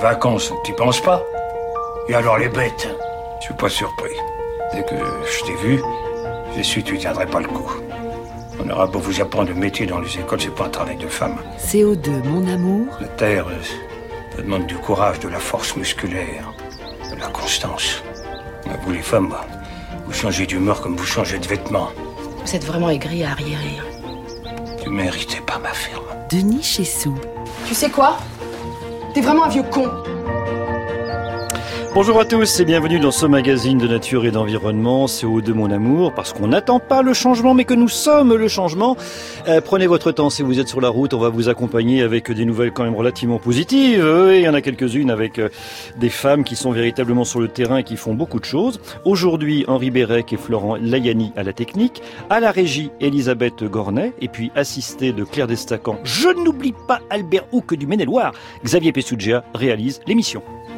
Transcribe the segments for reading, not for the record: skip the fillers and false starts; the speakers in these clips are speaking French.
vacances, t'y penses pas? Et alors les bêtes? Je suis pas surpris. Dès que je t'ai vu, j'ai su que tu tiendrais pas le coup. On aura beau vous apprendre le métier dans les écoles, c'est pas un travail de femme. CO2, mon amour. La terre, ça demande du courage, de la force musculaire, de la constance. Vous les femmes, vous changez d'humeur comme vous changez de vêtements. Vous êtes vraiment aigri à arriérer. Tu méritais pas ma ferme. Denis Chessou. Tu sais quoi? T'es vraiment un vieux con. Bonjour à tous et bienvenue dans ce magazine de nature et d'environnement, CO2 mon amour, parce qu'on n'attend pas le changement mais que nous sommes le changement. Prenez votre temps si vous êtes sur la route, on va vous accompagner avec des nouvelles quand même relativement positives. Il y en a quelques-unes avec des femmes qui sont véritablement sur le terrain et qui font beaucoup de choses. Aujourd'hui, Henri Bérec et Florent Layani à la technique, à la régie Elisabeth Gornet et puis assisté de Claire Destacan. Je n'oublie pas Albert Houck du Maine-et-Loire. Xavier Pessoudjia réalise l'émission.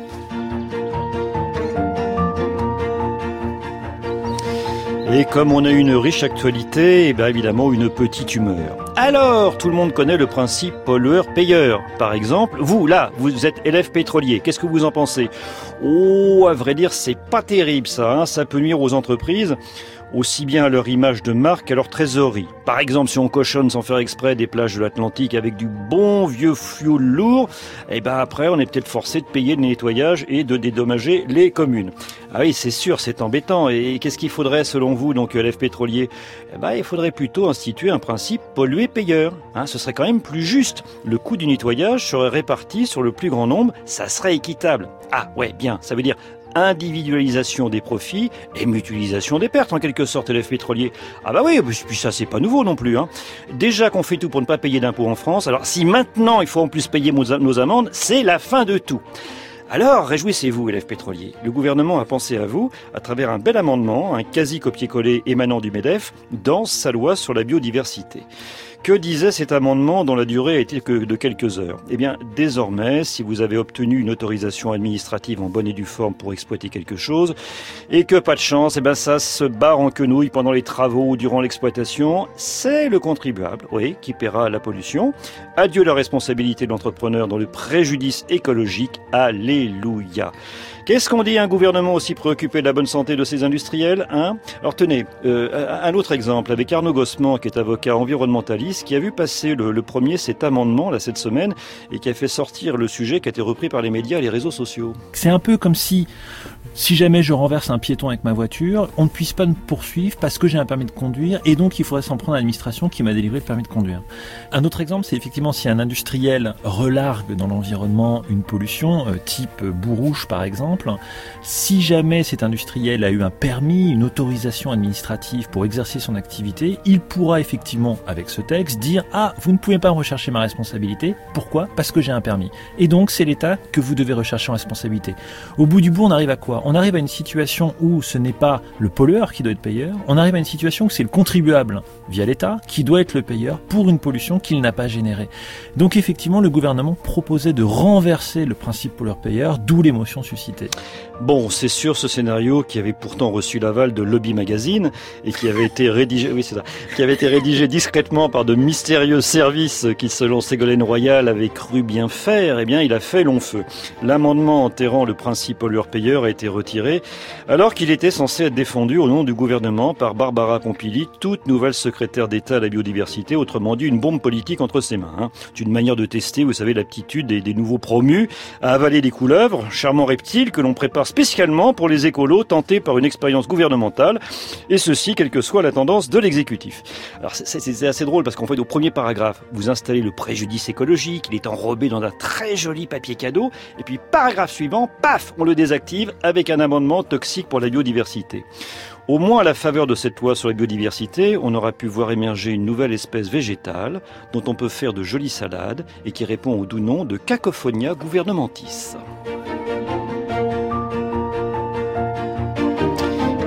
Et comme on a une riche actualité, évidemment une petite humeur. Alors, tout le monde connaît le principe pollueur-payeur. Par exemple, vous, là, vous êtes élève pétrolier. Qu'est-ce que vous en pensez? Oh, à vrai dire, c'est pas terrible ça. Ça peut nuire aux entreprises, aussi bien à leur image de marque qu'à leur trésorerie. Par exemple, si on cochonne sans faire exprès des plages de l'Atlantique avec du bon vieux fioul lourd, après on est peut-être forcé de payer le nettoyage et de dédommager les communes. Ah oui, c'est sûr, c'est embêtant. Et qu'est-ce qu'il faudrait selon vous, donc élève pétrolier? Il faudrait plutôt instituer un principe polluer-payeur. Ce serait quand même plus juste. Le coût du nettoyage serait réparti sur le plus grand nombre, ça serait équitable. Ah ouais, bien, ça veut dire individualisation des profits et mutualisation des pertes, en quelque sorte, élève pétrolier. Oui, puis ça, c'est pas nouveau non plus. Déjà qu'on fait tout pour ne pas payer d'impôts en France, alors si maintenant il faut en plus payer nos amendes, c'est la fin de tout. Alors, réjouissez-vous, élèves pétroliers. Le gouvernement a pensé à vous à travers un bel amendement, un quasi copier-coller émanant du MEDEF, dans sa loi sur la biodiversité. Que disait cet amendement dont la durée a été que de quelques heures? Désormais, si vous avez obtenu une autorisation administrative en bonne et due forme pour exploiter quelque chose, et que pas de chance, ça se barre en quenouille pendant les travaux ou durant l'exploitation, c'est le contribuable, qui paiera la pollution. Adieu la responsabilité de l'entrepreneur dans le préjudice écologique. Alléluia. Qu'est-ce qu'on dit à un gouvernement aussi préoccupé de la bonne santé de ses industriels, Alors tenez, un autre exemple avec Arnaud Gossement, qui est avocat environnementaliste, qui a vu passer le premier cet amendement là cette semaine et qui a fait sortir le sujet qui a été repris par les médias et les réseaux sociaux. C'est un peu comme si jamais je renverse un piéton avec ma voiture, on ne puisse pas me poursuivre parce que j'ai un permis de conduire et donc il faudrait s'en prendre à l'administration qui m'a délivré le permis de conduire. Un autre exemple, c'est effectivement si un industriel relargue dans l'environnement une pollution, type boue rouge par exemple, si jamais cet industriel a eu un permis, une autorisation administrative pour exercer son activité, il pourra effectivement, avec ce texte, dire « Ah, vous ne pouvez pas rechercher ma responsabilité. Pourquoi? Parce que j'ai un permis. » Et donc, c'est l'État que vous devez rechercher en responsabilité. Au bout du bout, on arrive à quoi? On arrive à une situation où ce n'est pas le pollueur qui doit être payeur, on arrive à une situation où c'est le contribuable, via l'État, qui doit être le payeur pour une pollution qu'il n'a pas générée. Donc effectivement, le gouvernement proposait de renverser le principe pollueur-payeur, d'où l'émotion suscitée. Bon, c'est sûr, ce scénario qui avait pourtant reçu l'aval de Lobby Magazine et qui avait été rédigé, qui avait été rédigé discrètement par de mystérieux services qui, selon Ségolène Royal, avaient cru bien faire, il a fait long feu. L'amendement enterrant le principe pollueur-payeur a été retiré, alors qu'il était censé être défendu au nom du gouvernement par Barbara Pompili, toute nouvelle secrétaire d'État à la biodiversité, autrement dit une bombe politique entre ses mains. C'est une manière de tester, vous savez, l'aptitude des nouveaux promus à avaler des couleuvres, charmants reptiles que l'on prépare spécialement pour les écolos tentés par une expérience gouvernementale, et ceci quelle que soit la tendance de l'exécutif. Alors c'est assez drôle parce qu'en fait au premier paragraphe, vous installez le préjudice écologique, il est enrobé dans un très joli papier cadeau, et puis paragraphe suivant, paf, on le désactive avec un amendement toxique pour la biodiversité. Au moins à la faveur de cette loi sur la biodiversité, on aura pu voir émerger une nouvelle espèce végétale dont on peut faire de jolies salades et qui répond au doux nom de Cacophonia gouvernementis.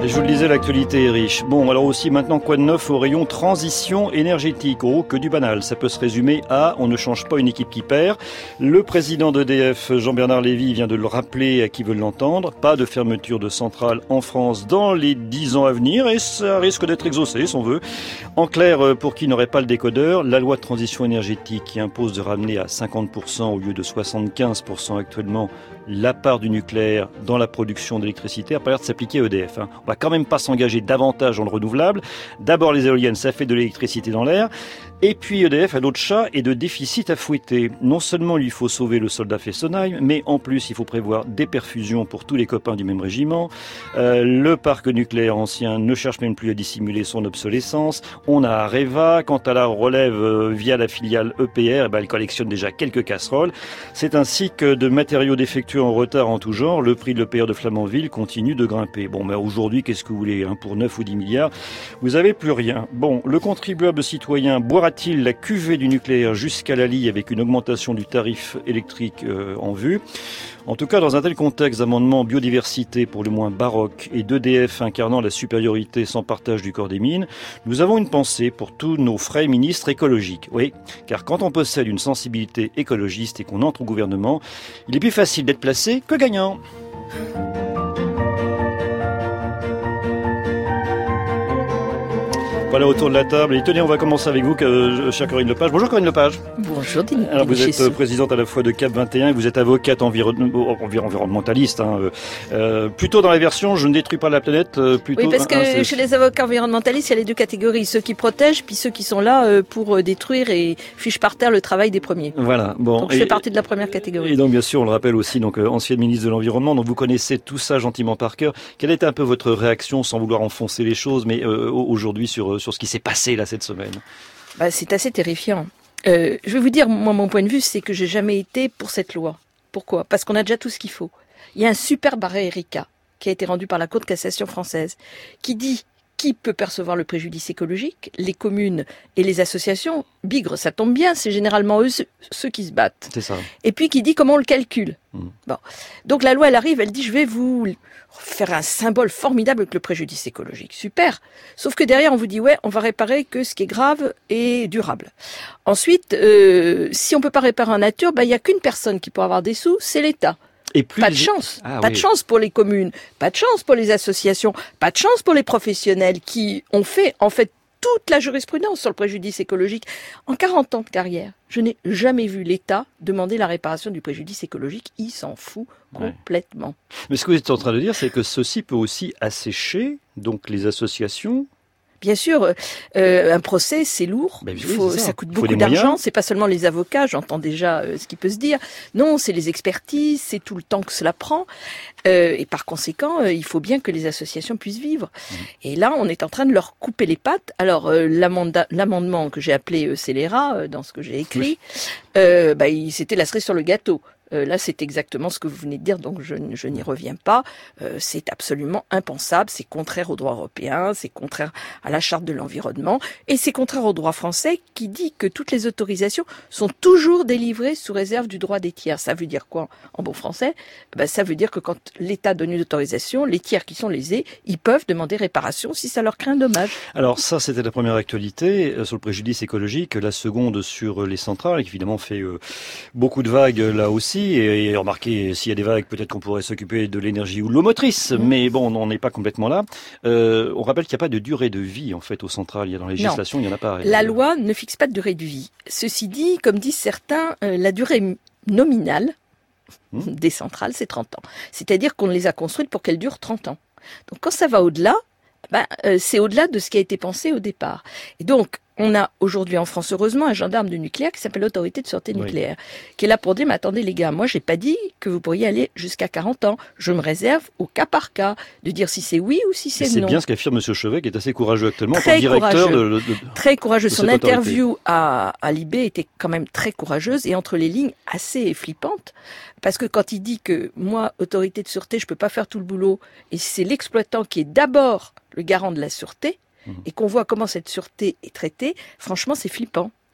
je vous le disais, l'actualité est riche. Bon, alors aussi maintenant, quoi de neuf au rayon transition énergétique? Oh, que du banal. Ça peut se résumer à on ne change pas une équipe qui perd. Le président d'EDF, Jean-Bernard Lévy, vient de le rappeler à qui veut l'entendre. Pas de fermeture de centrales en France dans les 10 ans à venir et ça risque d'être exaucé, si on veut. En clair, pour qui n'aurait pas le décodeur, la loi de transition énergétique qui impose de ramener à 50% au lieu de 75% actuellement la part du nucléaire dans la production d'électricité a pas l'air de s'appliquer à EDF. On va quand même pas s'engager davantage dans le renouvelable. D'abord, les éoliennes, ça fait de l'électricité dans l'air. Et puis EDF a d'autres chats et de déficits à fouetter. Non seulement il faut sauver le soldat Fessenheim, mais en plus il faut prévoir des perfusions pour tous les copains du même régiment. Le parc nucléaire ancien ne cherche même plus à dissimuler son obsolescence. On a Areva. Quant à la relève via la filiale EPR, elle collectionne déjà quelques casseroles. C'est ainsi que de matériaux défectueux en retard en tout genre, le prix de l'EPR de Flamanville continue de grimper. Bon, mais aujourd'hui, qu'est-ce que vous voulez pour 9 ou 10 milliards, vous avez plus rien. Bon, le contribuable citoyen boira-t-il la cuvée du nucléaire jusqu'à la lie avec une augmentation du tarif électrique en vue? En tout cas, dans un tel contexte d'amendement biodiversité pour le moins baroque et d'EDF incarnant la supériorité sans partage du corps des mines, nous avons une pensée pour tous nos frais ministres écologiques. Oui, car quand on possède une sensibilité écologiste et qu'on entre au gouvernement, il est plus facile d'être placé que gagnant. Voilà, autour de la table. Et tenez, on va commencer avec vous, chère Corinne Lepage. Bonjour Corinne Lepage. Bonjour Denis. Alors vous êtes présidente à la fois de CAP 21 et vous êtes avocate environnementaliste. Plutôt dans la version je ne détruis pas la planète. Plutôt oui, parce que chez les avocats environnementalistes, il y a les deux catégories. Ceux qui protègent, puis ceux qui sont là pour détruire et fichent par terre le travail des premiers. Voilà. Bon. Donc je fais partie de la première catégorie. Et donc bien sûr, on le rappelle aussi, donc ancienne ministre de l'Environnement, donc vous connaissez tout ça gentiment par cœur. Quelle était un peu votre réaction, sans vouloir enfoncer les choses, mais aujourd'hui sur ce qui s'est passé là cette semaine? C'est assez terrifiant. Je vais vous dire, moi, mon point de vue, c'est que j'ai jamais été pour cette loi. Pourquoi? Parce qu'on a déjà tout ce qu'il faut. Il y a un superbe arrêt Erika qui a été rendu par la Cour de cassation française qui dit qui peut percevoir le préjudice écologique, les communes et les associations. Bigre, ça tombe bien, c'est généralement eux ceux qui se battent. C'est ça. Et puis qui dit comment on le calcule. Bon. Donc la loi, elle arrive, elle dit je vais vous faire un symbole formidable avec le préjudice écologique. Super. Sauf que derrière, on vous dit ouais, on va réparer que ce qui est grave et durable. Ensuite, si on peut pas réparer en nature, il y a qu'une personne qui pourra avoir des sous, c'est l'État. Et plus pas de chance. Pas de chance pour les communes, pas de chance pour les associations, pas de chance pour les professionnels qui ont fait, en fait, toute la jurisprudence sur le préjudice écologique. En 40 ans de carrière, je n'ai jamais vu l'État demander la réparation du préjudice écologique. Il s'en fout complètement. Mais ce que vous êtes en train de dire, c'est que ceci peut aussi assécher donc les associations. Bien sûr, un procès, c'est lourd. Ça coûte beaucoup d'argent. C'est pas seulement les avocats, j'entends déjà ce qui peut se dire. Non, c'est les expertises, c'est tout le temps que cela prend. Et par conséquent, il faut bien que les associations puissent vivre. Et là, on est en train de leur couper les pattes. Alors, l'amendement que j'ai appelé scélérat, dans ce que j'ai écrit, c'était la cerise sur le gâteau. Là, c'est exactement ce que vous venez de dire, donc je n'y reviens pas. C'est absolument impensable, c'est contraire au droit européen, c'est contraire à la charte de l'environnement, et c'est contraire au droit français qui dit que toutes les autorisations sont toujours délivrées sous réserve du droit des tiers. Ça veut dire quoi en bon français? Ça veut dire que quand l'État donne une autorisation, les tiers qui sont lésés, ils peuvent demander réparation si ça leur crée un dommage. Alors ça, c'était la première actualité sur le préjudice écologique. La seconde sur les centrales, qui évidemment fait beaucoup de vagues là aussi. Et remarquez, s'il y a des vagues, peut-être qu'on pourrait s'occuper de l'énergie ou de l'eau motrice. Mais bon, on n'est pas complètement là. On rappelle qu'il n'y a pas de durée de vie, en fait, aux centrales. Il y a dans la législation, il n'y en a pas. La loi ne fixe pas de durée de vie. Ceci dit, comme disent certains, la durée nominale des centrales, c'est 30 ans. C'est-à-dire qu'on les a construites pour qu'elles durent 30 ans. Donc quand ça va au-delà, c'est au-delà de ce qui a été pensé au départ. Et donc, on a aujourd'hui en France, heureusement, un gendarme du nucléaire qui s'appelle l'autorité de sûreté nucléaire, qui est là pour dire, mais attendez les gars, moi j'ai pas dit que vous pourriez aller jusqu'à 40 ans. Je me réserve au cas par cas de dire si c'est oui ou si c'est non. C'est bien ce qu'affirme M. Chevet, qui est assez courageux actuellement, en tant que directeur de très courageux. Son interview à Libé était quand même très courageuse et entre les lignes assez flippante. Parce que quand il dit que moi, autorité de sûreté, je peux pas faire tout le boulot, et c'est l'exploitant qui est d'abord le garant de la sûreté, et qu'on voit comment cette sûreté est traitée, franchement, c'est flippant.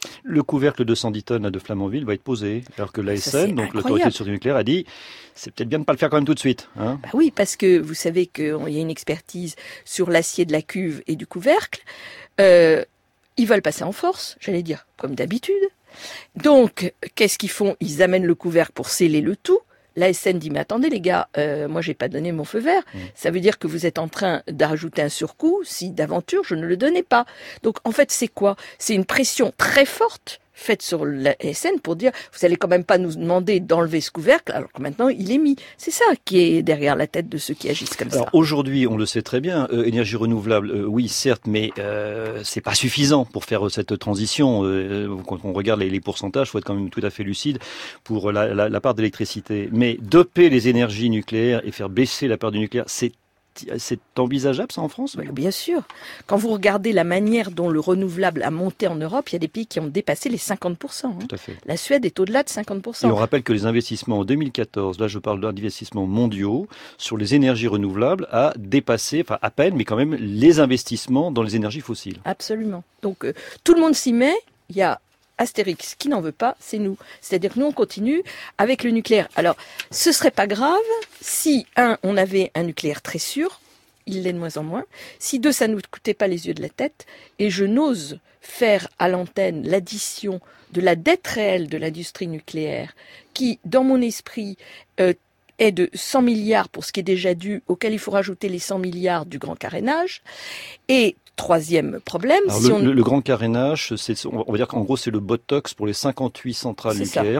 Le couvercle de 110 tonnes de Flamanville va être posé, alors que l'ASN, donc l'autorité de sûreté nucléaire, a dit c'est peut-être bien de ne pas le faire quand même tout de suite. Hein. Bah oui, parce que vous savez qu'il y a une expertise sur l'acier de la cuve et du couvercle. Ils veulent passer en force, j'allais dire, comme d'habitude. Donc, qu'est-ce qu'ils font? Ils amènent le couvercle pour sceller le tout. L'ASN dit, mais attendez les gars, moi j'ai pas donné mon feu vert. Ça veut dire que vous êtes en train d'ajouter un surcoût si d'aventure je ne le donnais pas. Donc en fait c'est quoi? C'est une pression très forte faite sur l'ASN pour dire, vous allez quand même pas nous demander d'enlever ce couvercle alors que maintenant il est mis. C'est ça qui est derrière la tête de ceux qui agissent comme ça. Alors aujourd'hui, on le sait très bien, énergie renouvelable, oui certes, mais c'est pas suffisant pour faire cette transition. Quand on regarde les pourcentages, faut être quand même tout à fait lucide pour la part d'électricité. Mais doper les énergies nucléaires et faire baisser la part du nucléaire, c'est envisageable ça en France? Bien sûr. Quand vous regardez la manière dont le renouvelable a monté en Europe, il y a des pays qui ont dépassé les 50%. Hein. Tout à fait. La Suède est au-delà de 50%. Et on rappelle que les investissements en 2014, là je parle d'investissements mondiaux, sur les énergies renouvelables a dépassé, enfin à peine, mais quand même les investissements dans les énergies fossiles. Absolument. Donc tout le monde s'y met, il y a Astérix qui n'en veut pas, c'est nous. C'est-à-dire que nous, on continue avec le nucléaire. Alors, ce serait pas grave si, on avait un nucléaire très sûr, il l'est de moins en moins, si, ça nous coûtait pas les yeux de la tête, et je n'ose faire à l'antenne l'addition de la dette réelle de l'industrie nucléaire, qui, dans mon esprit, est de 100 milliards pour ce qui est déjà dû, auquel il faut rajouter les 100 milliards du grand carénage, et troisième problème... Alors le grand carénage, on va dire qu'en gros c'est le botox pour les 58 centrales nucléaires,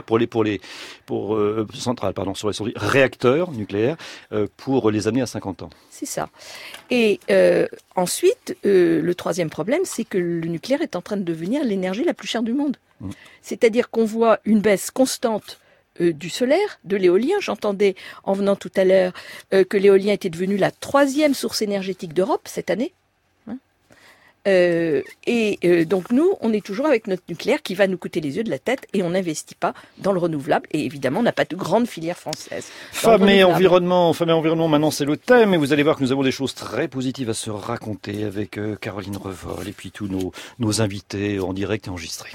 sur les réacteurs nucléaires, pour les amener à 50 ans. C'est ça. Et ensuite, le troisième problème, c'est que le nucléaire est en train de devenir l'énergie la plus chère du monde. C'est-à-dire qu'on voit une baisse constante du solaire, de l'éolien. J'entendais en venant tout à l'heure que l'éolien était devenu la 3e source énergétique d'Europe cette année. Donc nous, on est toujours avec notre nucléaire qui va nous coûter les yeux de la tête et on n'investit pas dans le renouvelable. Et évidemment, on n'a pas de grande filière française. Femmes et environnement, maintenant c'est le thème. Et vous allez voir que nous avons des choses très positives à se raconter avec Caroline Revol et puis tous nos invités en direct et enregistrés.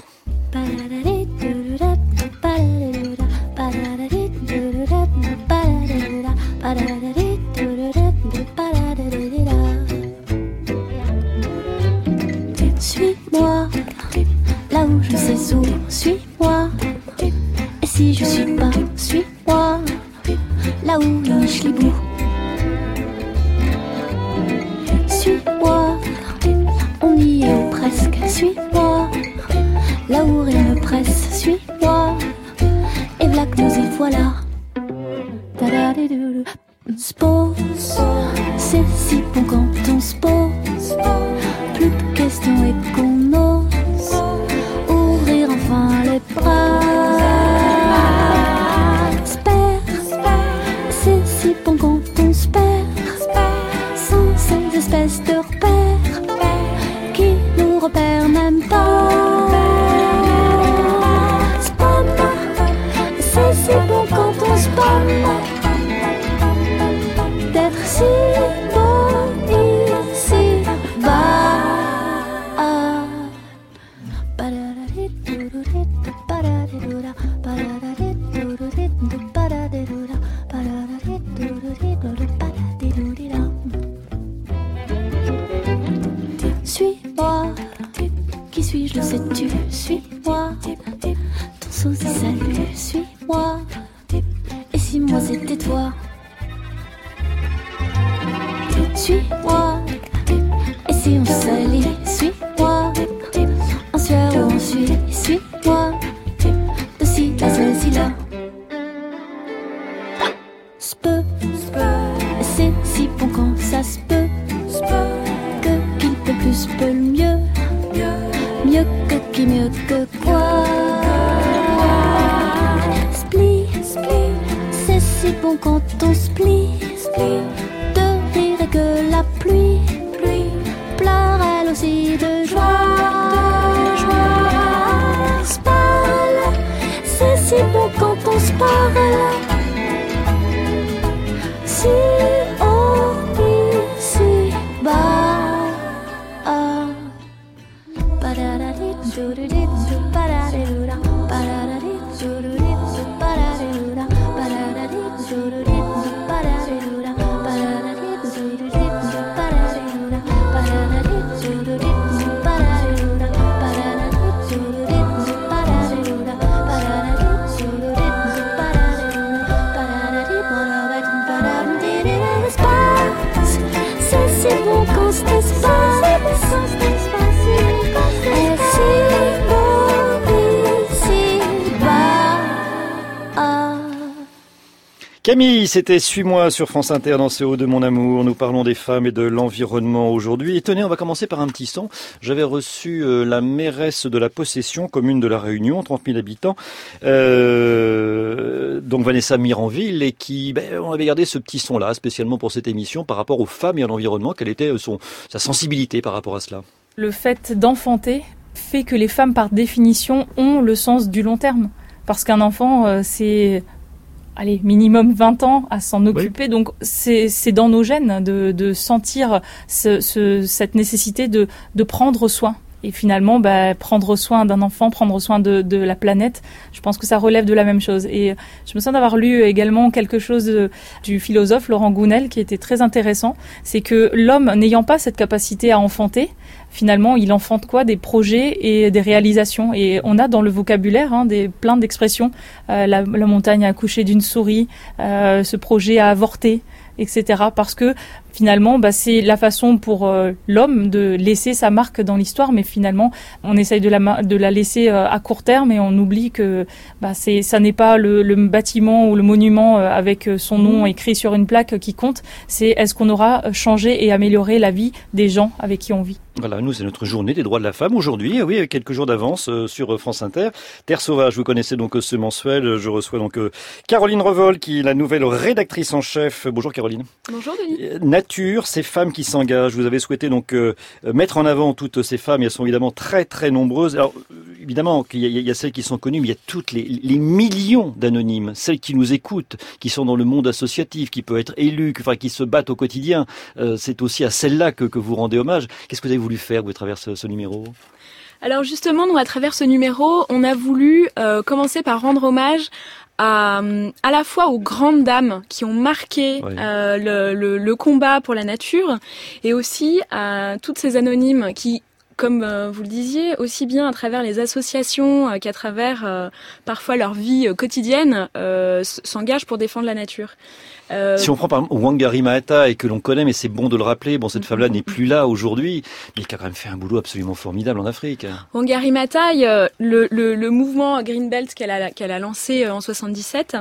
Suis-moi, là où je sais où, suis-moi. Et si je suis pas, suis-moi, là où niche les bouts. Suis-moi, on y est ou presque, suis-moi, là où rien ne presse, suis-moi. Et v'là que nous y voilà. Spose, c'est si bon quand on se pose. Plus de questions et qu'on ose ouvrir enfin les bras. Spère, c'est si bon quand on se perd, sans ces espèces de repères qui nous repèrent même pas. Spam, c'est si bon quand on se spam, d'être si bon ici bas. Suis-moi, qui suis-je, le sais-tu? Suis-moi, ton sosie salut, suis-moi. Et si moi c'était toi? Suis-moi, et si on s'allie? Suis-moi, en sueur ou en suie? Suis-moi, de ci à ceci-là. S'peut, c'est si bon quand ça se peut, que qui peut plus peut le mieux, mieux que qui, mieux que quoi. Split, c'est si bon quand on split, de rire et que la pluie pleure elle aussi de joie. Spal, c'est si bon quand on se parle. Si on ici bas, Camille, c'était Suis-moi sur France Inter dans ce haut de mon amour. Nous parlons des femmes et de l'environnement aujourd'hui. Et tenez, on va commencer par un petit son. J'avais reçu la mairesse de la Possession, commune de la Réunion, 30 000 habitants, donc Vanessa Miranville, et qui, on avait gardé ce petit son-là spécialement pour cette émission par rapport aux femmes et à l'environnement. Quelle était sa sensibilité par rapport à cela? Le fait d'enfanter fait que les femmes, par définition, ont le sens du long terme. Parce qu'un enfant, c'est minimum 20 ans à s'en occuper. Oui. Donc, c'est dans nos gènes de sentir cette nécessité de prendre soin. Et finalement, prendre soin d'un enfant, prendre soin de la planète, je pense que ça relève de la même chose. Et je me sens d'avoir lu également quelque chose du philosophe Laurent Gounel qui était très intéressant. C'est que l'homme, n'ayant pas cette capacité à enfanter, finalement, il enfante quoi? Des projets et des réalisations. Et on a dans le vocabulaire plein d'expressions. La montagne a accouché d'une souris, ce projet a avorté, etc. Parce que finalement, c'est la façon pour l'homme de laisser sa marque dans l'histoire, mais finalement, on essaye de la laisser à court terme et on oublie que ça n'est pas le bâtiment ou le monument avec son nom écrit sur une plaque qui compte. C'est est-ce qu'on aura changé et amélioré la vie des gens avec qui on vit. Voilà, nous, c'est notre journée des droits de la femme aujourd'hui, oui, avec quelques jours d'avance sur France Inter. Terre Sauvage, vous connaissez donc ce mensuel. Je reçois donc Caroline Revol, qui est la nouvelle rédactrice en chef. Bonjour Caroline. Bonjour Denis. Nature, ces femmes qui s'engagent. Vous avez souhaité donc mettre en avant toutes ces femmes, et elles sont évidemment très très nombreuses. Alors évidemment qu'il y a celles qui sont connues, mais il y a toutes les millions d'anonymes, celles qui nous écoutent, qui sont dans le monde associatif, qui peuvent être élues, qui se battent au quotidien. C'est aussi à celles-là que vous rendez hommage. Qu'est-ce que vous avez voulu faire, vous, à travers ce numéro? Alors justement, nous, à travers ce numéro, on a voulu commencer par rendre hommage à la fois aux grandes dames qui ont marqué le combat pour la nature, et aussi à toutes ces anonymes qui, comme vous le disiez, aussi bien à travers les associations qu'à travers parfois leur vie quotidienne, s'engagent pour défendre la nature. Si on prend par exemple Wangari Maathai, que l'on connaît, mais c'est bon de le rappeler, cette femme-là n'est plus là aujourd'hui, mais qui a quand même fait un boulot absolument formidable en Afrique. Wangari Maathai, le mouvement Green Belt qu'elle a lancé en 77,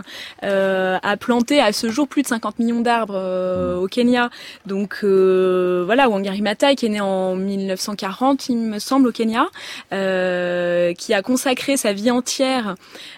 a planté à ce jour plus de 50 millions d'arbres au Kenya. Donc Wangari Maathai, qui est née en 1940, il me semble, au Kenya, qui a consacré sa vie entière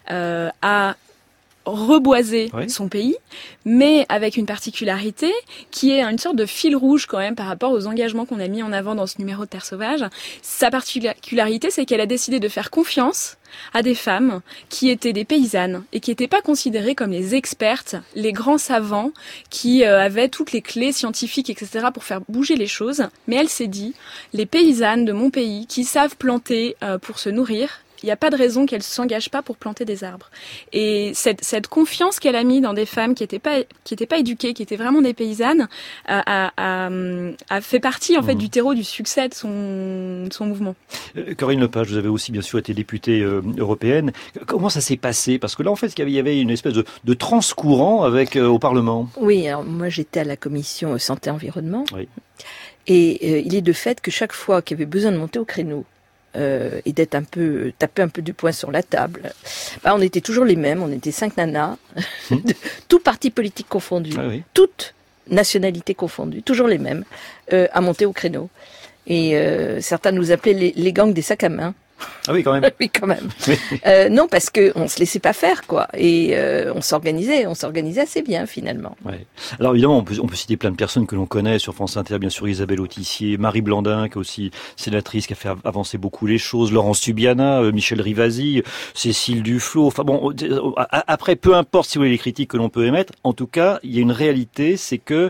à reboiser son pays, mais avec une particularité qui est une sorte de fil rouge quand même par rapport aux engagements qu'on a mis en avant dans ce numéro de Terre Sauvage. Sa particularité, c'est qu'elle a décidé de faire confiance à des femmes qui étaient des paysannes et qui n'étaient pas considérées comme les expertes, les grands savants qui avaient toutes les clés scientifiques, etc. pour faire bouger les choses. Mais elle s'est dit, les paysannes de mon pays qui savent planter pour se nourrir, il n'y a pas de raison qu'elle ne s'engage pas pour planter des arbres. Et cette confiance qu'elle a mis dans des femmes qui n'étaient pas éduquées, qui étaient vraiment des paysannes, a fait partie en fait du terreau du succès de son mouvement. Corinne Lepage, vous avez aussi bien sûr été députée européenne. Comment ça s'est passé? Parce que là, en fait, il y avait une espèce de transcourant au Parlement. Oui, alors moi j'étais à la commission santé-environnement. Oui. Et il est de fait que chaque fois qu'il y avait besoin de monter au créneau, et d'être taper un peu du poing sur la table. On était toujours les mêmes, on était 5 nanas, tout parti politique confondu, toutes nationalités confondues, toujours les mêmes, à monter au créneau. Et certains nous appelaient les gangs des sacs à main. Ah oui, quand même. Oui, quand même. Non, parce que on se laissait pas faire, quoi. Et on s'organisait assez bien, finalement. Ouais. Alors évidemment, on peut citer plein de personnes que l'on connaît sur France Inter, bien sûr Isabelle Autissier, Marie Blandin, qui est aussi sénatrice, qui a fait avancer beaucoup les choses, Laurence Subiana, Michel Rivasi, Cécile Duflot. Enfin bon, après, peu importe si vous voulez les critiques que l'on peut émettre, en tout cas, il y a une réalité, c'est que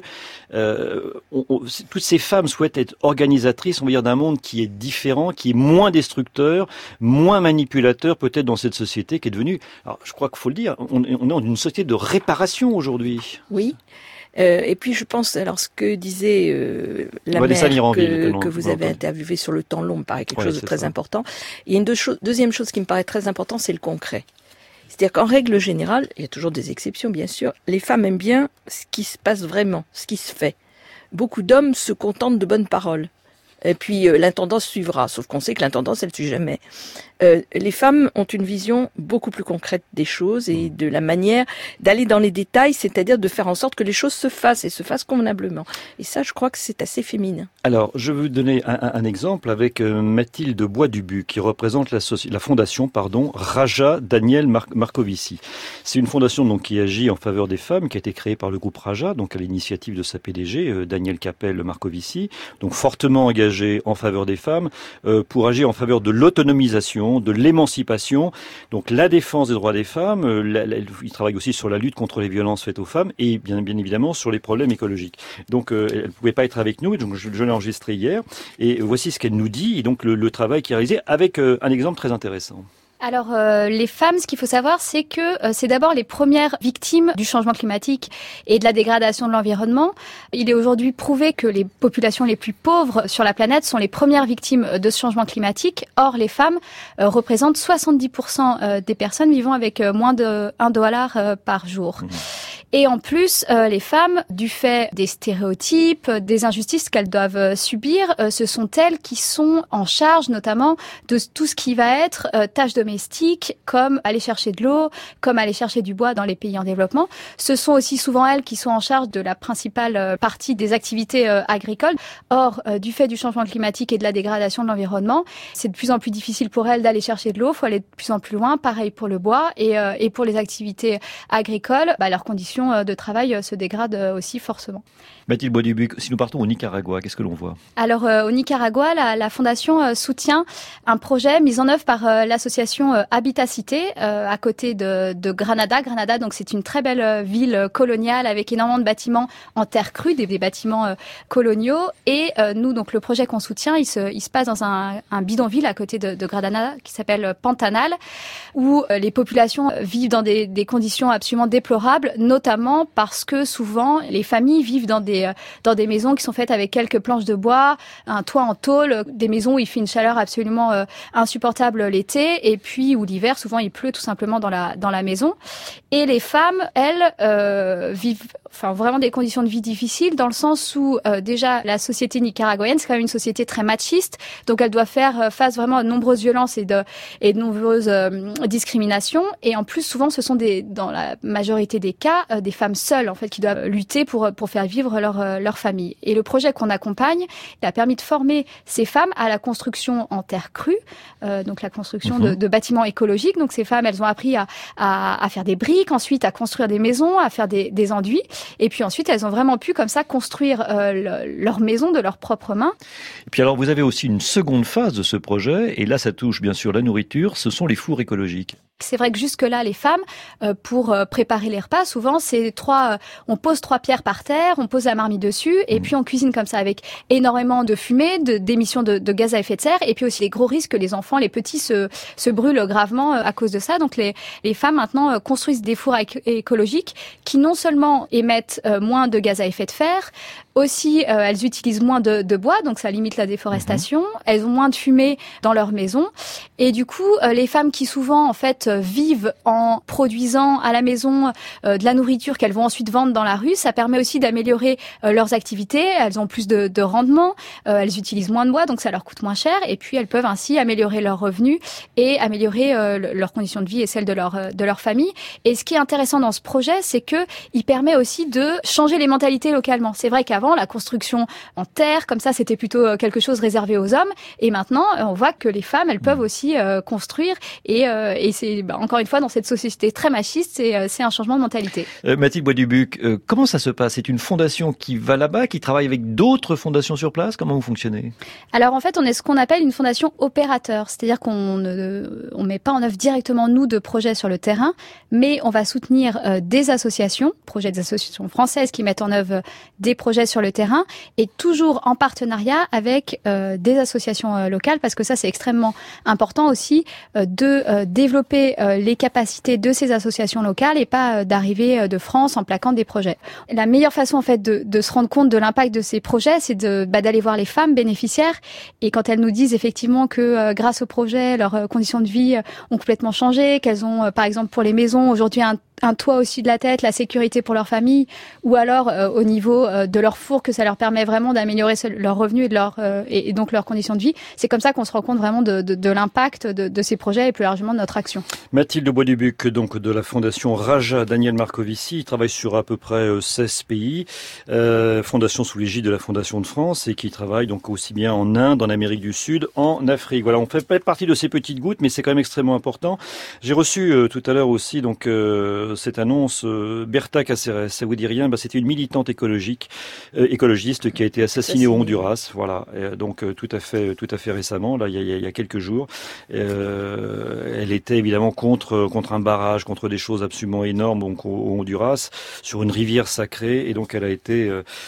toutes ces femmes souhaitent être organisatrices, on va dire, d'un monde qui est différent, qui est moins destructeur, moins manipulateur peut-être dans cette société qui est devenue, alors je crois qu'il faut le dire, on est dans une société de réparation aujourd'hui. Oui. Et puis je pense, alors ce que disait la mère que vous avez interviewée sur le temps long me paraît quelque chose de très important. Il y a une deuxième chose qui me paraît très important, c'est le concret. C'est-à-dire qu'en règle générale, il y a toujours des exceptions bien sûr, les femmes aiment bien ce qui se passe vraiment, ce qui se fait. Beaucoup d'hommes se contentent de bonnes paroles. Et puis l'intendance suivra, sauf qu'on sait que l'intendance, elle ne suit jamais. les femmes ont une vision beaucoup plus concrète des choses et de la manière d'aller dans les détails, c'est-à-dire de faire en sorte que les choses se fassent et se fassent convenablement. Et ça, je crois que c'est assez féminin. Alors, je veux vous donner un exemple avec Mathilde Bois-Dubuc, qui représente la fondation Raja Daniel Marcovici. C'est une fondation donc qui agit en faveur des femmes, qui a été créée par le groupe Raja, donc à l'initiative de sa PDG, Daniel Capel Marcovici, donc fortement engagée en faveur des femmes, pour agir en faveur de l'autonomisation, de l'émancipation, donc la défense des droits des femmes. Il travaille aussi sur la lutte contre les violences faites aux femmes et bien évidemment sur les problèmes écologiques. Donc elle ne pouvait pas être avec nous, donc je l'ai enregistré hier. Et voici ce qu'elle nous dit, et donc le travail qui est réalisé avec un exemple très intéressant. Alors les femmes, ce qu'il faut savoir, c'est que c'est d'abord les premières victimes du changement climatique et de la dégradation de l'environnement. Il est aujourd'hui prouvé que les populations les plus pauvres sur la planète sont les premières victimes de ce changement climatique. Or, les femmes représentent 70% des personnes vivant avec moins de $1 par jour. Et en plus, les femmes, du fait des stéréotypes, des injustices qu'elles doivent subir, ce sont elles qui sont en charge notamment de tout ce qui va être tâches domestiques, comme aller chercher de l'eau, comme aller chercher du bois dans les pays en développement. Ce sont aussi souvent elles qui sont en charge de la principale partie des activités agricoles. Or, du fait du changement climatique et de la dégradation de l'environnement, c'est de plus en plus difficile pour elles d'aller chercher de l'eau, il faut aller de plus en plus loin, pareil pour le bois, et pour les activités agricoles, leurs conditions de travail se dégradent aussi forcément. Mathilde Bois-Dubuc, si nous partons au Nicaragua, qu'est-ce que l'on voit? Alors, au Nicaragua, la Fondation soutient un projet mis en œuvre par l'association Habitat-Cité, à côté de Granada. Granada, donc, c'est une très belle ville coloniale avec énormément de bâtiments en terre crue, des bâtiments coloniaux. Et nous, donc, le projet qu'on soutient, il se passe dans un bidonville à côté de Granada qui s'appelle Pantanal, où les populations vivent dans des conditions absolument déplorables, notamment parce que souvent les familles vivent dans des maisons qui sont faites avec quelques planches de bois, un toit en tôle, des maisons où il fait une chaleur absolument insupportable l'été, et puis où l'hiver souvent il pleut tout simplement dans la maison. Et les femmes, elles, vivent vraiment des conditions de vie difficiles, dans le sens où déjà la société nicaraguayenne, c'est quand même une société très machiste, donc elle doit faire face vraiment à de nombreuses violences et de nombreuses discriminations. Et en plus, souvent, ce sont dans la majorité des cas, des femmes seules en fait qui doivent lutter pour faire vivre leur famille. Et le projet qu'on accompagne, il a permis de former ces femmes à la construction en terre crue, donc la construction de bâtiments écologiques. Donc ces femmes, elles ont appris à faire des briques, ensuite à construire des maisons, à faire des enduits. Et puis ensuite, elles ont vraiment pu comme ça construire leur maison de leurs propres mains. Et puis alors, vous avez aussi une seconde phase de ce projet, et là, ça touche bien sûr la nourriture, ce sont les fours écologiques. C'est vrai que jusque-là, les femmes, pour préparer les repas, souvent, on pose 3 pierres par terre, on pose la marmite dessus, et puis on cuisine comme ça avec énormément de fumée, d'émissions de gaz à effet de serre, et puis aussi les gros risques que les enfants, les petits se brûlent gravement à cause de ça. Donc les femmes maintenant construisent des fours écologiques qui non seulement émettent moins de gaz à effet de serre, aussi elles utilisent moins de bois, donc ça limite la déforestation. Elles ont moins de fumée dans leur maison, et du coup les femmes qui souvent en fait vivent en produisant à la maison de la nourriture qu'elles vont ensuite vendre dans la rue, ça permet aussi d'améliorer leurs activités. Elles ont plus de rendement, elles utilisent moins de bois, donc ça leur coûte moins cher, et puis elles peuvent ainsi améliorer leurs revenus et améliorer leurs conditions de vie et celles de leur famille. Et ce qui est intéressant dans ce projet, c'est que il permet aussi de changer les mentalités localement. C'est vrai qu'avant, la construction en terre, comme ça, c'était plutôt quelque chose réservé aux hommes, et maintenant, on voit que les femmes, elles peuvent aussi construire, et c'est encore une fois dans cette société très machiste, c'est un changement de mentalité. Mathilde Bois-Dubuc, comment ça se passe? C'est une fondation qui va là-bas, qui travaille avec d'autres fondations sur place? Comment vous fonctionnez? Alors en fait, on est ce qu'on appelle une fondation opérateur, c'est-à-dire qu'on ne met pas en œuvre directement nous de projets sur le terrain, mais on va soutenir des associations, projets des associations françaises qui mettent en œuvre des projets sur le terrain, et toujours en partenariat avec des associations locales, parce que ça c'est extrêmement important aussi de développer les capacités de ces associations locales et pas d'arriver de France en plaquant des projets. La meilleure façon en fait de se rendre compte de l'impact de ces projets, c'est d'aller voir les femmes bénéficiaires, et quand elles nous disent effectivement que grâce au projet, leurs conditions de vie ont complètement changé, qu'elles ont par exemple pour les maisons aujourd'hui un un toit au-dessus de la tête, la sécurité pour leur famille, ou alors au niveau de leur four, que ça leur permet vraiment d'améliorer leurs revenus et donc leurs conditions de vie. C'est comme ça qu'on se rend compte vraiment de l'impact de ces projets et plus largement de notre action. Mathilde Bois-Dubuc, donc de la fondation Raja Daniel Marcovici, il travaille sur à peu près 16 pays, fondation sous l'égide de la Fondation de France, et qui travaille donc aussi bien en Inde, en Amérique du Sud, en Afrique. Voilà, on fait pas partie de ces petites gouttes, mais c'est quand même extrêmement important. J'ai reçu tout à l'heure aussi donc cette annonce, Berta Cáceres, ça vous dit rien? C'était une militante écologiste qui a été assassinée au Honduras, voilà, donc tout à fait récemment, là il y a quelques jours. Elle était évidemment contre un barrage, contre des choses absolument énormes donc au Honduras, sur une rivière sacrée, et donc elle a été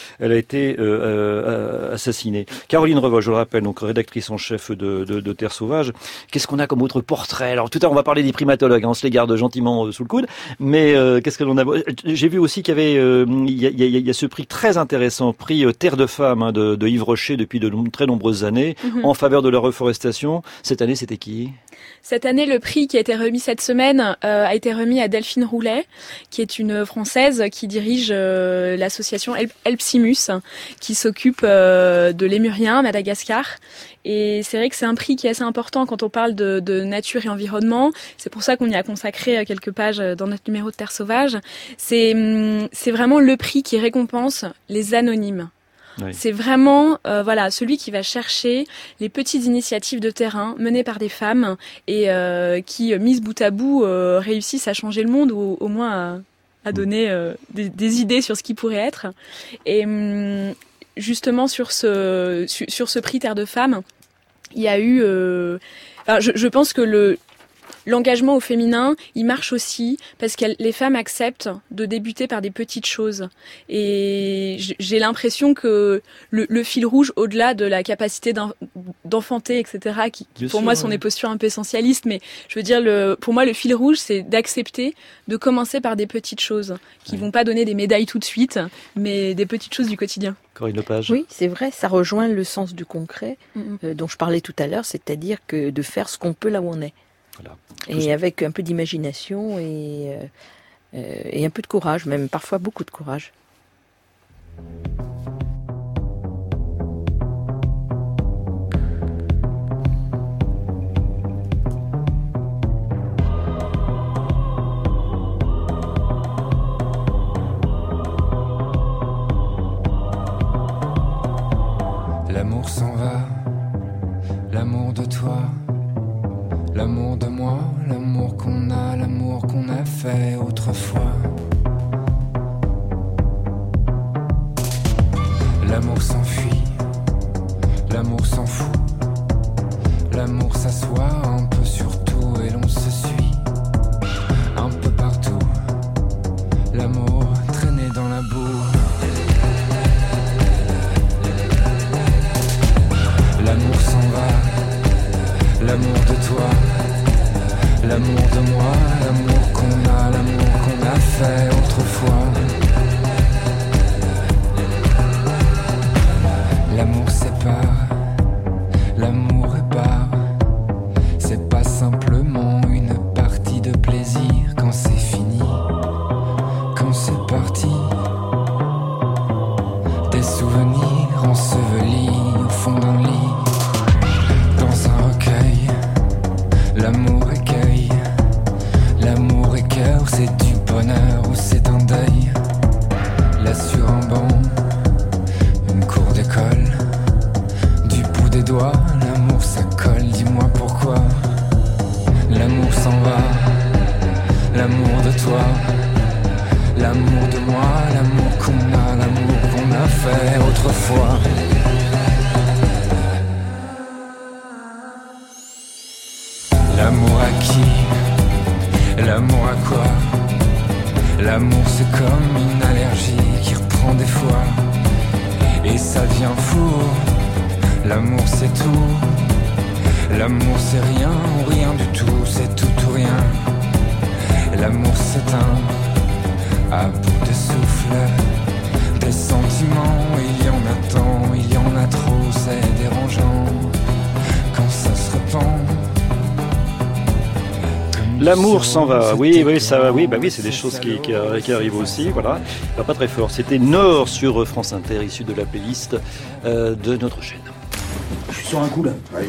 assassinée. Caroline Revoil, je le rappelle, donc rédactrice en chef de Terre Sauvage. Qu'est-ce qu'on a comme autre portrait? Alors tout à l'heure on va parler des primatologues, on se les garde gentiment sous le coude, mais qu'est-ce que l'on a? J'ai vu aussi qu'il y avait il y a ce prix très intéressant, prix Terre de Femmes de Yves Rocher depuis de très nombreuses années, en faveur de la reforestation. Cette année, c'était qui? Cette année, le prix qui a été remis cette semaine a été remis à Delphine Roulet, qui est une Française qui dirige l'association Helpsimus, qui s'occupe de lémuriens à Madagascar. Et c'est vrai que c'est un prix qui est assez important quand on parle de nature et environnement. C'est pour ça qu'on y a consacré quelques pages dans notre numéro de Terre Sauvage. C'est vraiment le prix qui récompense les anonymes. Oui. C'est vraiment celui qui va chercher les petites initiatives de terrain menées par des femmes et qui, mises bout à bout, réussissent à changer le monde ou au moins à donner des idées sur ce qui pourrait être. Et justement sur ce prix Terre de Femmes, il y a eu je pense que l'engagement au féminin, il marche aussi parce que les femmes acceptent de débuter par des petites choses. Et j'ai l'impression que le fil rouge, au-delà de la capacité d'enfanter, etc., qui pour moi sont des postures un peu essentialistes, mais je veux dire, pour moi, le fil rouge, c'est d'accepter de commencer par des petites choses qui vont pas donner des médailles tout de suite, mais des petites choses du quotidien. Corinne Lepage. Oui, c'est vrai, ça rejoint le sens du concret dont je parlais tout à l'heure, c'est-à-dire que de faire ce qu'on peut là où on est. Voilà. Et avec un peu d'imagination et un peu de courage, même parfois beaucoup de courage. L'amour s'en va, l'amour de toi, l'amour de moi, l'amour qu'on a fait autrefois. L'amour s'enfuit, l'amour s'en fout, l'amour s'assoit un peu sur tout et l'on se suit un peu partout. L'amour traîné dans la boue. L'amour s'en va, l'amour de toi, l'amour de moi, l'amour qu'on a fait autrefois. L'amour sépare, l'amour répare. C'est pas simplement une partie de plaisir quand c'est fini, quand c'est parti. Des souvenirs ensevelis au fond d'un lit. Dans un recueil, l'amour écueille, l'amour est cœur, c'est du bonheur ou c'est un deuil. Là sur un banc, une cour d'école, du bout des doigts, l'amour ça colle, dis-moi pourquoi. L'amour s'en va, l'amour de toi, l'amour de moi, l'amour qu'on a fait autrefois. L'amour à qui? L'amour à quoi? L'amour c'est comme une allergie qui reprend des fois et ça devient fou. L'amour c'est tout, l'amour c'est rien ou rien du tout, c'est tout ou rien. L'amour s'éteint à bout de souffle, des sentiments, il y en a tant, il y en a trop, c'est dérangeant quand ça se répand. L'amour s'en va. Oui, ça, oui, c'est des choses qui arrivent aussi. Voilà, pas très fort. C'était Nord sur France Inter, issu de la playlist de notre chaîne. Je suis sur un coup là. Aïe.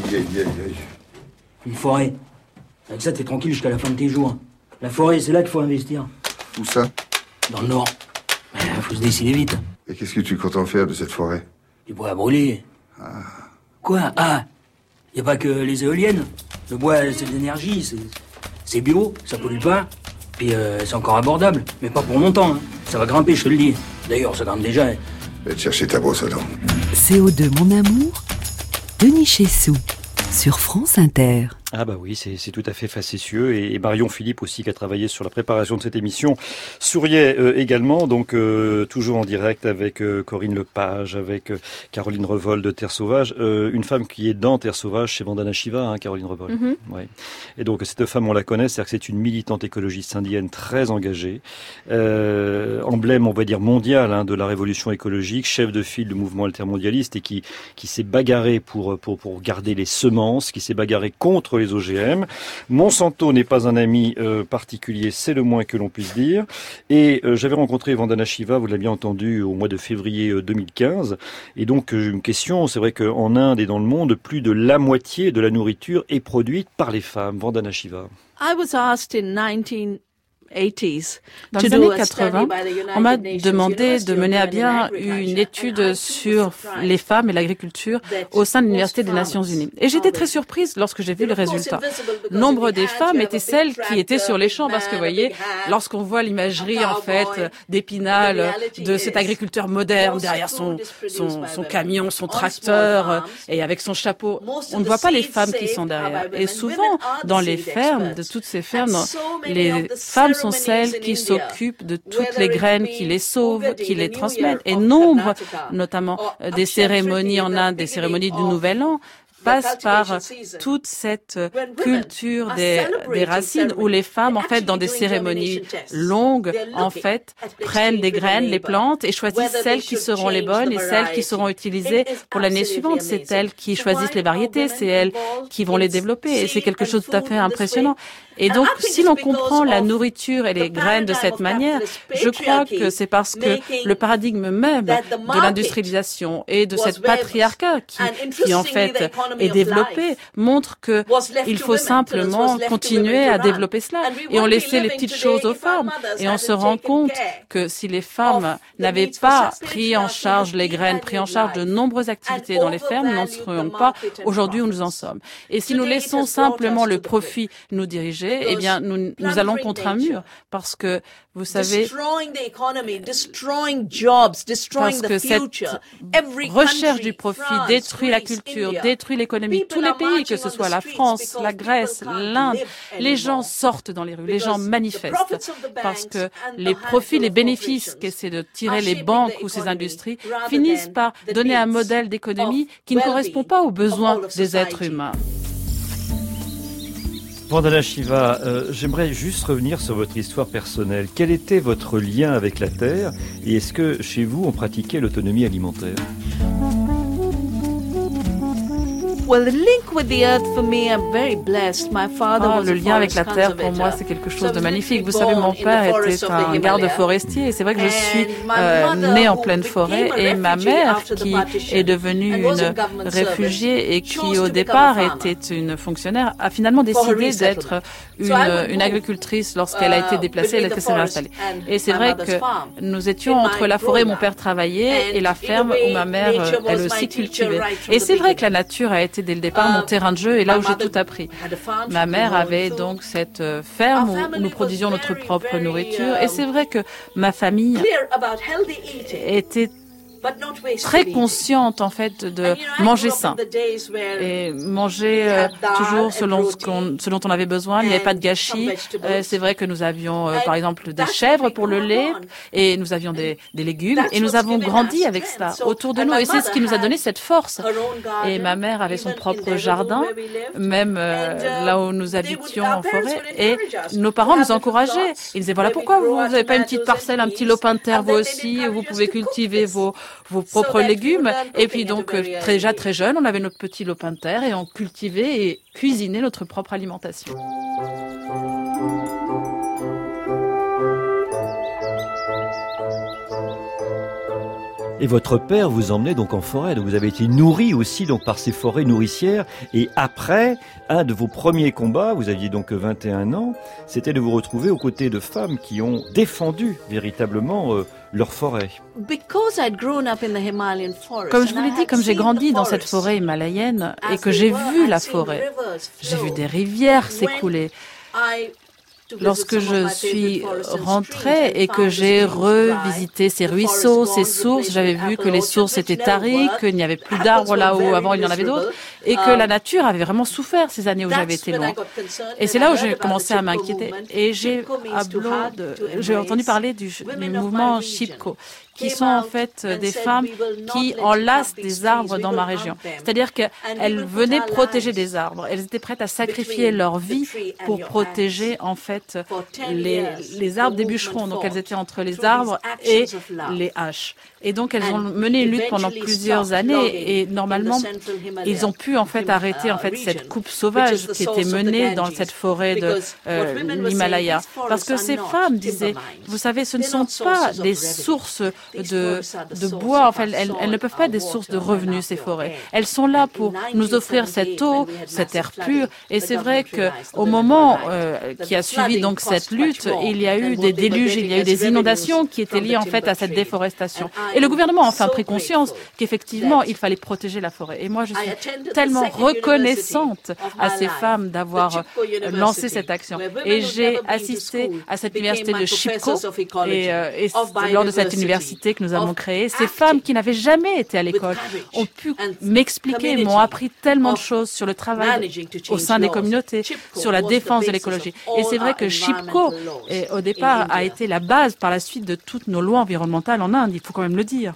Une forêt. Avec ça, t'es tranquille jusqu'à la fin de tes jours. La forêt, c'est là qu'il faut investir. Où ça? Dans le Nord. Faut se décider vite. Et qu'est-ce que tu comptes en faire de cette forêt? Du bois à brûler. Quoi? Y a pas que les éoliennes. Le bois, c'est de l'énergie, c'est bio, ça pollue pas. Puis c'est encore abordable, mais pas pour longtemps. Hein. Ça va grimper, je te le dis. D'ailleurs, ça grimpe déjà. Va te chercher ta brosse à dents. CO2 mon amour, Denis Chessou, sur France Inter. Ah bah oui, c'est tout à fait facétieux et Marion Philippe aussi qui a travaillé sur la préparation de cette émission souriait également, donc toujours en direct avec Corinne Lepage, avec Caroline Revol de Terre Sauvage, une femme qui est dans Terre Sauvage, c'est Vandana Shiva, Caroline Revol. Ouais. Et donc cette femme on la connaît, c'est-à-dire que c'est une militante écologiste indienne très engagée, emblème on va dire mondial de la révolution écologique, chef de file du mouvement altermondialiste et qui s'est bagarré pour garder les semences, qui s'est bagarré contre les OGM. Monsanto n'est pas un ami particulier, c'est le moins que l'on puisse dire. Et j'avais rencontré Vandana Shiva, vous l'avez bien entendu, au mois de février 2015. Et donc, une question, c'est vrai qu'en Inde et dans le monde, plus de la moitié de la nourriture est produite par les femmes. Vandana Shiva. I was asked in 1980s. Dans les années 80, on m'a demandé de mener à bien une étude sur les femmes et l'agriculture au sein de l'Université des Nations Unies. Et j'étais très surprise lorsque j'ai vu le résultat. Nombre des femmes étaient celles qui étaient sur les champs parce que, vous voyez, lorsqu'on voit l'imagerie, en fait, d'Épinal, de cet agriculteur moderne derrière son camion, son tracteur et avec son chapeau, on ne voit pas les femmes qui sont derrière. Et souvent, dans les fermes, de toutes ces fermes, les femmes sont celles qui s'occupent de toutes les graines, qui les sauvent, qui les transmettent. Et nombre, notamment des cérémonies en Inde, des cérémonies du Nouvel An, passe par toute cette culture des racines où les femmes, en fait, dans des cérémonies longues, en fait, prennent des graines, les plantent et choisissent celles qui seront les bonnes et celles qui seront utilisées pour l'année suivante. C'est elles qui choisissent les variétés, c'est elles qui vont les développer et c'est quelque chose de tout à fait impressionnant. Et donc, si l'on comprend la nourriture et les graines de cette manière, je crois que c'est parce que le paradigme même de l'industrialisation et de cette patriarcat qui en fait est développé montre que il faut simplement continuer à développer cela. Et on laissait les petites choses aux femmes. Et on se rend compte que si les femmes n'avaient pas pris en charge les graines, pris en charge de nombreuses activités dans les fermes, nous n'en serions pas aujourd'hui où nous en sommes. Et si nous laissons simplement le profit nous diriger, eh bien, nous allons contre un mur parce que, vous savez, parce que cette recherche du profit détruit la culture, détruit l'économie. Tous les pays, que ce soit la France, la Grèce, l'Inde, les gens sortent dans les rues, les gens manifestent parce que les profits, les bénéfices qu'essaient de tirer les banques ou ces industries finissent par donner un modèle d'économie qui ne correspond pas aux besoins des êtres humains. Vandana Shiva, j'aimerais juste revenir sur votre histoire personnelle. Quel était votre lien avec la terre et est-ce que chez vous on pratiquait l'autonomie alimentaire? Le lien avec la terre, pour moi, c'est quelque chose de magnifique. Vous savez, mon père était un garde forestier et c'est vrai que je suis née en pleine forêt et ma mère, qui est devenue une réfugiée et qui, au départ, était une fonctionnaire, a finalement décidé d'être une agricultrice lorsqu'elle a été déplacée, elle était réinstallée. Et c'est vrai que nous étions entre la forêt où mon père travaillait et la ferme où ma mère, elle aussi, cultivait. Et c'est vrai que la nature a été dès le départ mon terrain de jeu et là où j'ai tout appris. Ma mère avait donc cette ferme où nous produisions notre propre nourriture et c'est vrai que ma famille était très consciente en fait de manger sain et manger toujours selon ce dont on avait besoin. Il n'y avait pas de gâchis. C'est vrai que nous avions par exemple des chèvres pour le lait et nous avions des légumes et nous avons grandi avec cela autour de nous et c'est ce qui nous a donné cette force. Et ma mère avait son propre jardin, même là où nous habitions en forêt et nos parents nous encourageaient. Ils disaient voilà pourquoi vous n'avez pas une petite parcelle, un petit lopin de terre vous aussi, vous pouvez cultiver vos propres légumes. Et puis donc, déjà très jeune, on avait notre petit lopin de terre et on cultivait et cuisinait notre propre alimentation. Et votre père vous emmenait donc en forêt, donc vous avez été nourri aussi donc par ces forêts nourricières. Et après, un de vos premiers combats, vous aviez donc 21 ans, c'était de vous retrouver aux côtés de femmes qui ont défendu véritablement leur forêt. Comme je vous l'ai dit, comme j'ai grandi dans cette forêt himalayenne et que j'ai vu la forêt, j'ai vu des rivières s'écouler. Lorsque je suis rentrée et que j'ai revisité ces ruisseaux, ces sources, j'avais vu que les sources étaient taries, qu'il n'y avait plus d'arbres là où avant il y en avait d'autres, et que la nature avait vraiment souffert ces années où j'avais été loin. Et c'est là où j'ai commencé à m'inquiéter. Et j'ai entendu parler du mouvement Chipko, qui sont en fait des femmes qui enlacent des arbres dans ma région. C'est-à-dire qu'elles venaient protéger des arbres. Elles étaient prêtes à sacrifier leur vie pour protéger en fait les arbres des bûcherons. Donc elles étaient entre les arbres et les haches. Et donc elles ont mené une lutte pendant plusieurs années et normalement ils ont pu en fait arrêter en fait cette coupe sauvage qui était menée dans cette forêt de l'Himalaya. Parce que ces femmes disaient, vous savez, ce ne sont pas des sources de bois, enfin, elles ne peuvent pas être des sources de revenus, ces forêts. Elles sont là pour nous offrir cette eau, cet air pur. Et c'est vrai que au moment qui a suivi donc cette lutte, il y a eu des déluges, il y a eu des inondations qui étaient liées en fait à cette déforestation. Et le gouvernement a enfin pris conscience qu'effectivement, il fallait protéger la forêt. Et moi, je suis tellement reconnaissante à ces femmes d'avoir lancé cette action. Et j'ai assisté à cette université de Chipko et lors de cette université que nous avons créée, ces femmes qui n'avaient jamais été à l'école ont pu m'expliquer, m'ont appris tellement de choses sur le travail au sein des communautés, sur la défense de l'écologie. Et c'est vrai que Chipko, au départ, a été la base par la suite de toutes nos lois environnementales en Inde, il faut quand même le dire.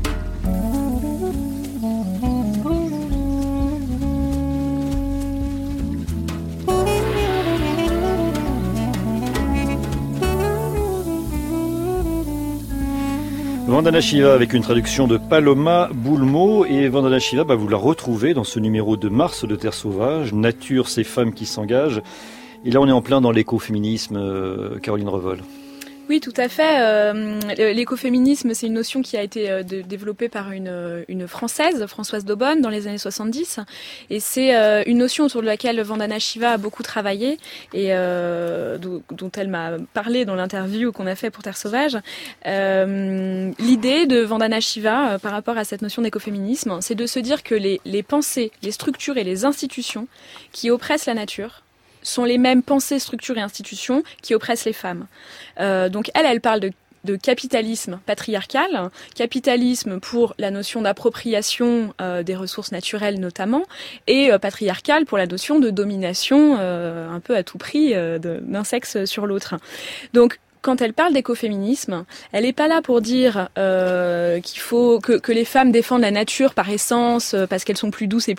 Vandana Shiva avec une traduction de Paloma Boulmo. Et Vandana Shiva, vous la retrouvez dans ce numéro de mars de Terre Sauvage, Nature, ces femmes qui s'engagent. Et là, on est en plein dans l'écoféminisme, Caroline Revol. Oui, tout à fait. L'écoféminisme, c'est une notion qui a été développée par une Française, Françoise Daubonne, dans les années 70. Et c'est une notion autour de laquelle Vandana Shiva a beaucoup travaillé et dont elle m'a parlé dans l'interview qu'on a fait pour Terre Sauvage. L'idée de Vandana Shiva par rapport à cette notion d'écoféminisme, c'est de se dire que les pensées, les structures et les institutions qui oppressent la nature sont les mêmes pensées, structures et institutions qui oppressent les femmes. Donc elle parle de capitalisme patriarcal, capitalisme pour la notion d'appropriation des ressources naturelles notamment, et patriarcal pour la notion de domination un peu à tout prix d'un sexe sur l'autre. Donc quand elle parle d'écoféminisme, elle n'est pas là pour dire qu'il faut que les femmes défendent la nature par essence, parce qu'elles sont plus douces et